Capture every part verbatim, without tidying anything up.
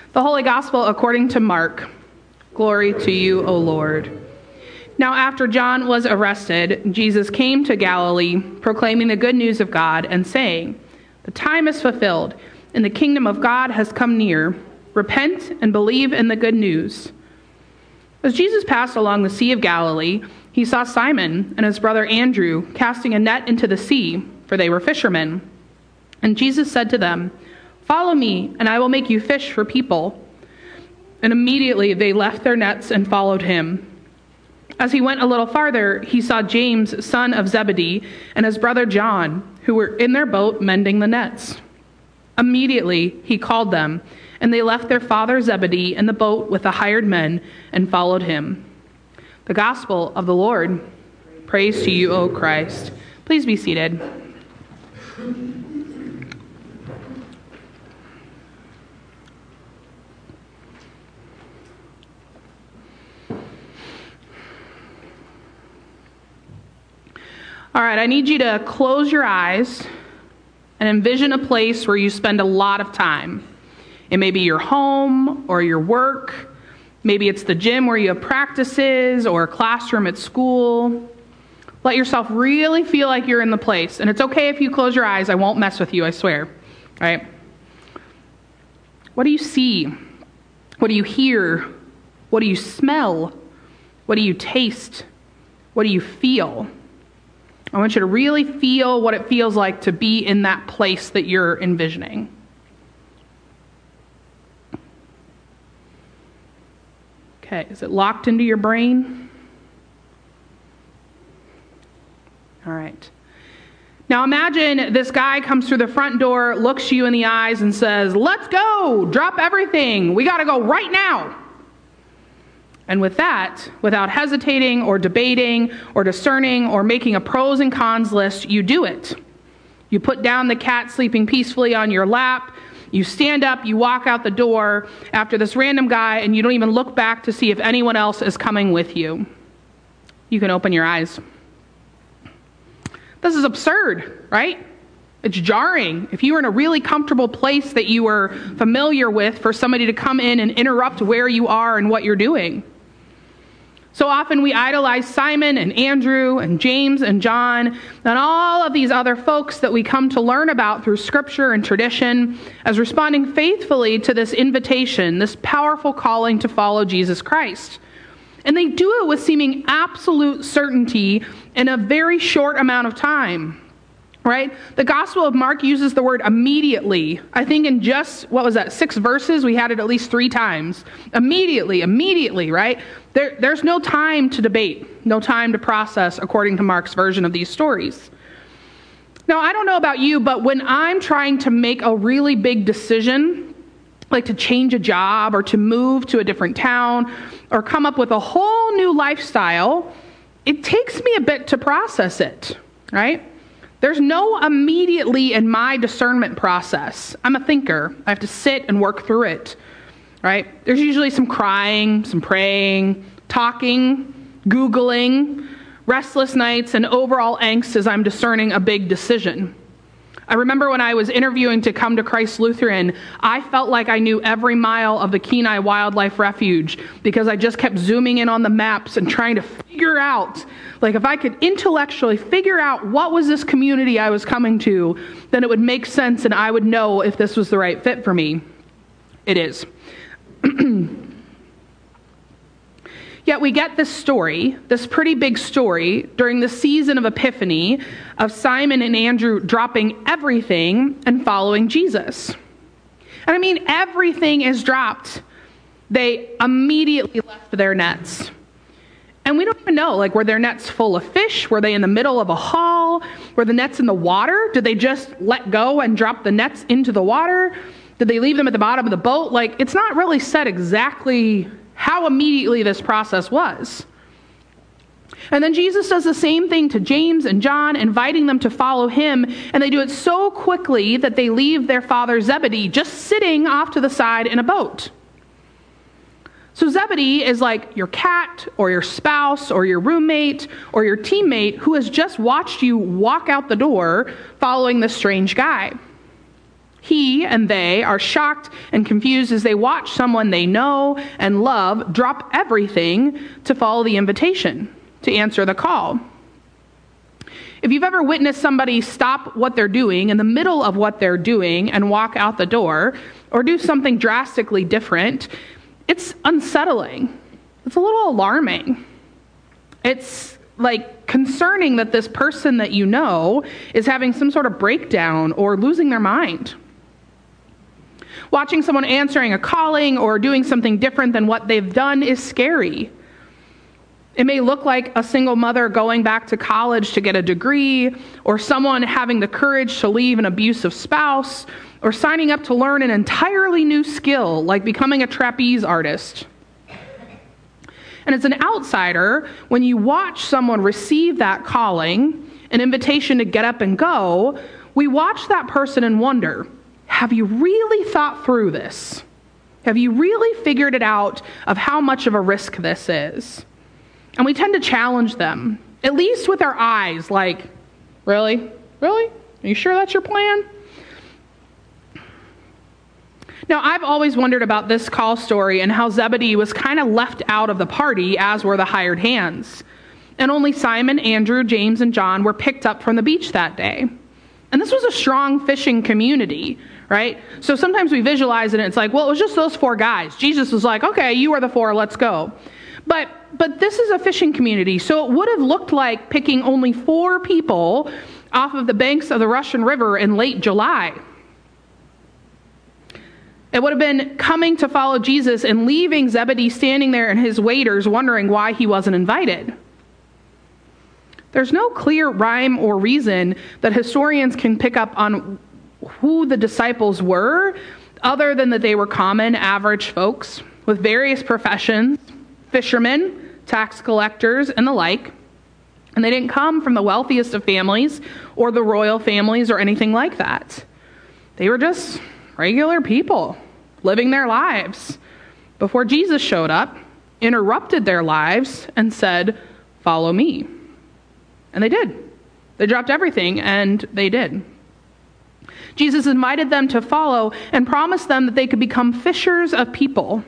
The Holy Gospel according to Mark. Glory to you, O Lord. Now after John was arrested, Jesus came to Galilee, proclaiming the good news of God and saying, "The time is fulfilled, and the kingdom of God has come near. Repent and believe in the good news." As Jesus passed along the Sea of Galilee, he saw Simon and his brother Andrew casting a net into the sea, for they were fishermen. And Jesus said to them, "Follow me, and I will make you fish for people." And immediately they left their nets and followed him. As he went a little farther, he saw James, son of Zebedee, and his brother John, who were in their boat mending the nets. Immediately he called them, and they left their father Zebedee in the boat with the hired men and followed him. The Gospel of the Lord. Praise to you, O Christ. Please be seated. All right, I need you to close your eyes and envision a place where you spend a lot of time. It may be your home or your work. Maybe it's the gym where you have practices or a classroom at school. Let yourself really feel like you're in the place. And it's okay if you close your eyes. I won't mess with you, I swear. All right? What do you see? What do you hear? What do you smell? What do you taste? What do you feel? I want you to really feel what it feels like to be in that place that you're envisioning. Okay, is it locked into your brain? All right. Now imagine this guy comes through the front door, looks you in the eyes and says, "Let's go, drop everything. We got to go right now." And with that, without hesitating or debating or discerning or making a pros and cons list, you do it. You put down the cat sleeping peacefully on your lap. You stand up, you walk out the door after this random guy, and you don't even look back to see if anyone else is coming with you. You can open your eyes. This is absurd, right? It's jarring. If you were in a really comfortable place that you were familiar with, for somebody to come in and interrupt where you are and what you're doing. So often we idolize Simon and Andrew and James and John and all of these other folks that we come to learn about through scripture and tradition as responding faithfully to this invitation, this powerful calling to follow Jesus Christ. And they do it with seeming absolute certainty in a very short amount of time. Right? The Gospel of Mark uses the word immediately. I think in just, what was that, six verses, we had it at least three times. Immediately, immediately, right? There, there's no time to debate, no time to process according to Mark's version of these stories. Now, I don't know about you, but when I'm trying to make a really big decision, like to change a job or to move to a different town or come up with a whole new lifestyle, it takes me a bit to process it, right? There's no immediately in my discernment process. I'm a thinker. I have to sit and work through it, right? There's usually some crying, some praying, talking, Googling, restless nights, and overall angst as I'm discerning a big decision. I remember when I was interviewing to come to Christ Lutheran, I felt like I knew every mile of the Kenai Wildlife Refuge because I just kept zooming in on the maps and trying to figure out, like if I could intellectually figure out what was this community I was coming to, then it would make sense and I would know if this was the right fit for me. It is. Yet we get this story, this pretty big story, during the season of Epiphany of Simon and Andrew dropping everything and following Jesus. And I mean, everything is dropped. They immediately left their nets. And we don't even know, like, were their nets full of fish? Were they in the middle of a haul? Were the nets in the water? Did they just let go and drop the nets into the water? Did they leave them at the bottom of the boat? Like, it's not really said exactly how immediately this process was. And then Jesus does the same thing to James and John, inviting them to follow him, and they do it so quickly that they leave their father Zebedee just sitting off to the side in a boat. So Zebedee is like your cat or your spouse or your roommate or your teammate who has just watched you walk out the door following this strange guy. He and they are shocked and confused as they watch someone they know and love drop everything to follow the invitation, to answer the call. If you've ever witnessed somebody stop what they're doing in the middle of what they're doing and walk out the door or do something drastically different, it's unsettling. It's a little alarming. It's like concerning that this person that you know is having some sort of breakdown or losing their mind. Watching someone answering a calling or doing something different than what they've done is scary. It may look like a single mother going back to college to get a degree, or someone having the courage to leave an abusive spouse, or signing up to learn an entirely new skill like becoming a trapeze artist. And as an outsider, when you watch someone receive that calling, an invitation to get up and go, we watch that person and wonder, have you really thought through this? Have you really figured it out of how much of a risk this is? And we tend to challenge them, at least with our eyes, like, really? Really? Are you sure that's your plan? Now, I've always wondered about this call story and how Zebedee was kind of left out of the party, as were the hired hands. And only Simon, Andrew, James, and John were picked up from the beach that day. And this was a strong fishing community, right? So sometimes we visualize it and it's like, well, it was just those four guys. Jesus was like, okay, you are the four, let's go. But but this is a fishing community, so it would have looked like picking only four people off of the banks of the Russian River in late July. It would have been coming to follow Jesus and leaving Zebedee standing there and his waiters wondering why he wasn't invited. There's no clear rhyme or reason that historians can pick up on who the disciples were, other than that they were common, average folks with various professions, fishermen, tax collectors, and the like. And they didn't come from the wealthiest of families or the royal families or anything like that. They were just regular people living their lives before Jesus showed up, interrupted their lives, and said, "Follow me." And they did. They dropped everything, and they did. Jesus invited them to follow and promised them that they could become fishers of people.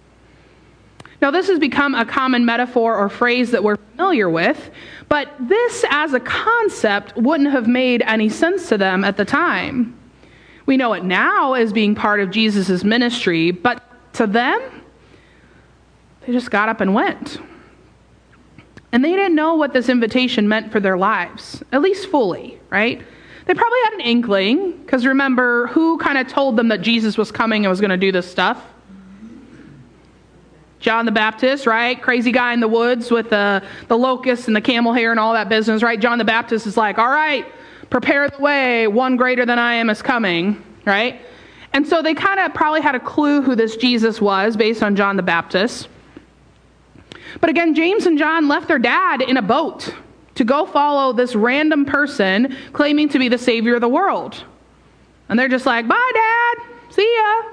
Now, this has become a common metaphor or phrase that we're familiar with, but this as a concept wouldn't have made any sense to them at the time. We know it now as being part of Jesus' ministry, but to them, they just got up and went. And they didn't know what this invitation meant for their lives, at least fully, right? They probably had an inkling, because remember, who kind of told them that Jesus was coming and was going to do this stuff? John the Baptist, right? Crazy guy in the woods with the, the locusts and the camel hair and all that business, right? John the Baptist is like, all right, prepare the way, one greater than I am is coming, right? And so they kind of probably had a clue who this Jesus was based on John the Baptist. But again, James and John left their dad in a boat to go follow this random person claiming to be the Savior of the world. And they're just like, bye, Dad. See ya.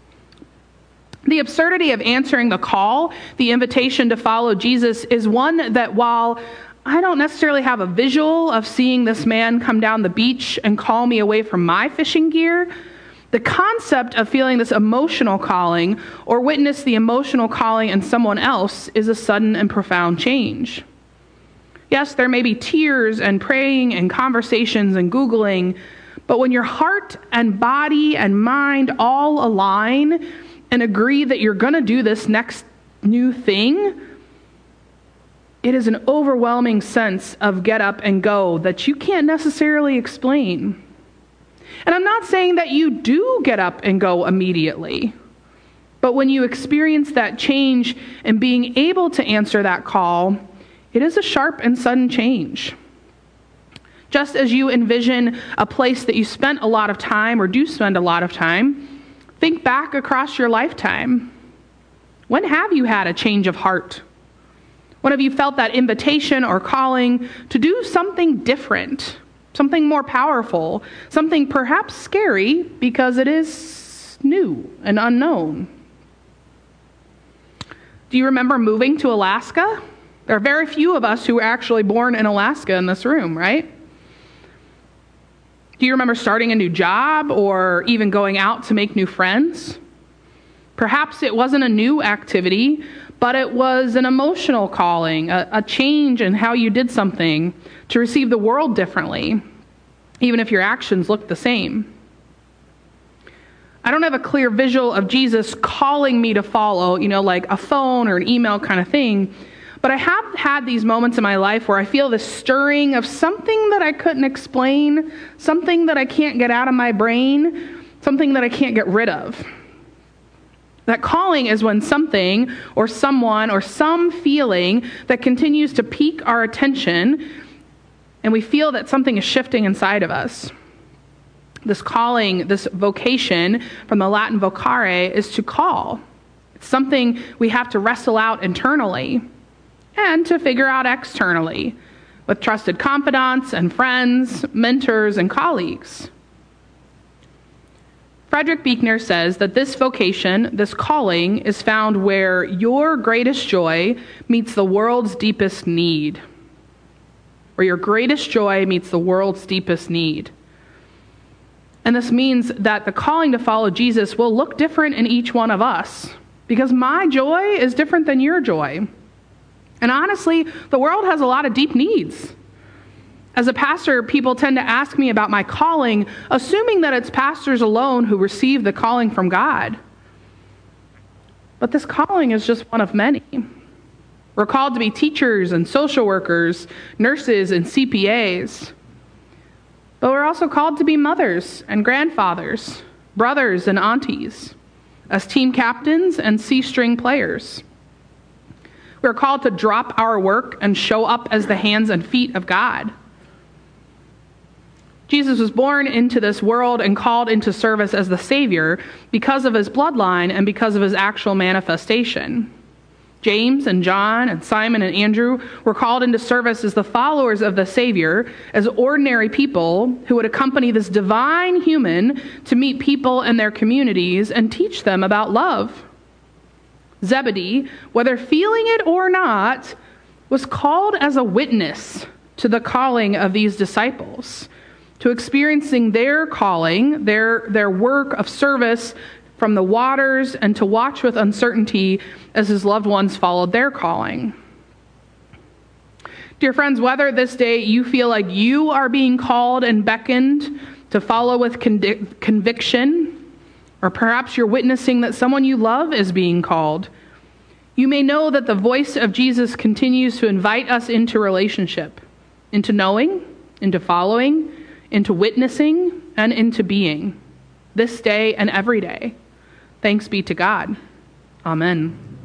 The absurdity of answering the call, the invitation to follow Jesus, is one that while I don't necessarily have a visual of seeing this man come down the beach and call me away from my fishing gear, the concept of feeling this emotional calling or witness the emotional calling in someone else is a sudden and profound change. Yes, there may be tears and praying and conversations and Googling, but when your heart and body and mind all align and agree that you're going to do this next new thing, it is an overwhelming sense of get up and go that you can't necessarily explain. And I'm not saying that you do get up and go immediately, but when you experience that change and being able to answer that call, it is a sharp and sudden change. Just as you envision a place that you spent a lot of time or do spend a lot of time, think back across your lifetime. When have you had a change of heart? When have you felt that invitation or calling to do something different, something more powerful, something perhaps scary because it is new and unknown? Do you remember moving to Alaska? There are very few of us who were actually born in Alaska in this room, right? Do you remember starting a new job or even going out to make new friends? Perhaps it wasn't a new activity, but it was an emotional calling, a, a change in how you did something to receive the world differently, even if your actions looked the same. I don't have a clear visual of Jesus calling me to follow, you know, like a phone or an email kind of thing. But I have had these moments in my life where I feel this stirring of something that I couldn't explain, something that I can't get out of my brain, something that I can't get rid of. That calling is when something or someone or some feeling that continues to pique our attention, and we feel that something is shifting inside of us. This calling, this vocation from the Latin vocare, is to call. It's something we have to wrestle out internally and to figure out externally with trusted confidants and friends, mentors, and colleagues. Frederick Buechner says that this vocation, this calling, is found where your greatest joy meets the world's deepest need. Where your greatest joy meets the world's deepest need. And this means that the calling to follow Jesus will look different in each one of us, because my joy is different than your joy. And honestly, the world has a lot of deep needs. As a pastor, people tend to ask me about my calling, assuming that it's pastors alone who receive the calling from God. But this calling is just one of many. We're called to be teachers and social workers, nurses and C P As. But we're also called to be mothers and grandfathers, brothers and aunties, as team captains and C-string players. We're called to drop our work and show up as the hands and feet of God. Jesus was born into this world and called into service as the Savior because of his bloodline and because of his actual manifestation. James and John and Simon and Andrew were called into service as the followers of the Savior, as ordinary people who would accompany this divine human to meet people in their communities and teach them about love. Zebedee, whether feeling it or not, was called as a witness to the calling of these disciples, to experiencing their calling, their, their work of service from the waters, and to watch with uncertainty as his loved ones followed their calling. Dear friends, whether this day you feel like you are being called and beckoned to follow with convic- conviction, or perhaps you're witnessing that someone you love is being called, you may know that the voice of Jesus continues to invite us into relationship, into knowing, into following, into witnessing, and into being, this day and every day. Thanks be to God. Amen.